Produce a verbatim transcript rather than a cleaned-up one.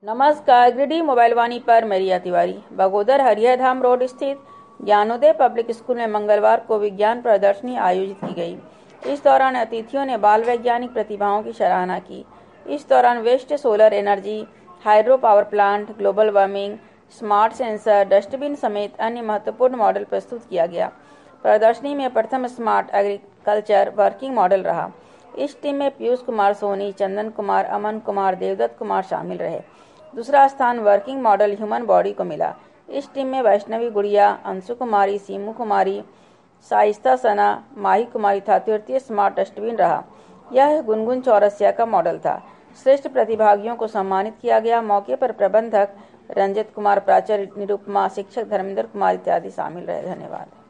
नमस्कार, गिरिडीह मोबाइल वाणी पर मेरिया तिवारी। बगोदर हरिहर धाम रोड स्थित ज्ञानोदय पब्लिक स्कूल में मंगलवार को विज्ञान प्रदर्शनी आयोजित की गई। इस दौरान अतिथियों ने बाल वैज्ञानिक प्रतिभाओं की सराहना की। इस दौरान waste solar energy, hydro power plant, global warming, smart sensor, dustbin समेत अन्य महत्वपूर्ण मॉडल प्रस्तुत किया गया। प्रदर्शनी में प्रथम स्मार्ट एग्रीकल्चर वर्किंग मॉडल रहा। इस टीम में पीयूष कुमार सोनी, चंदन कुमार, अमन कुमार, देवदत्त कुमार शामिल रहे। दूसरा स्थान वर्किंग मॉडल ह्यूमन बॉडी को मिला। इस टीम में वैष्णवी गुड़िया, अंशु कुमारी, सीमू कुमारी, साइस्ता सना, माही कुमारी था। तृतीय स्मार्ट डस्टबिन रहा। यह गुनगुन चौरसिया का मॉडल था। श्रेष्ठ प्रतिभागियों को सम्मानित किया गया। मौके पर प्रबंधक रंजित कुमार, प्राचार्य निरुपमा, शिक्षक धर्मेंद्र कुमार इत्यादि शामिल रहे। धन्यवाद।